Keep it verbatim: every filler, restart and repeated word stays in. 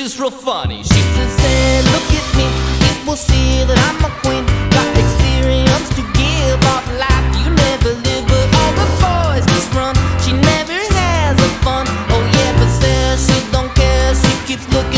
just real funny. She says, hey, look at me, it will see that I'm a queen. Got experience to give off life you never live. But all the boys just run, she never has a fun. Oh yeah, but says she don't care, she keeps looking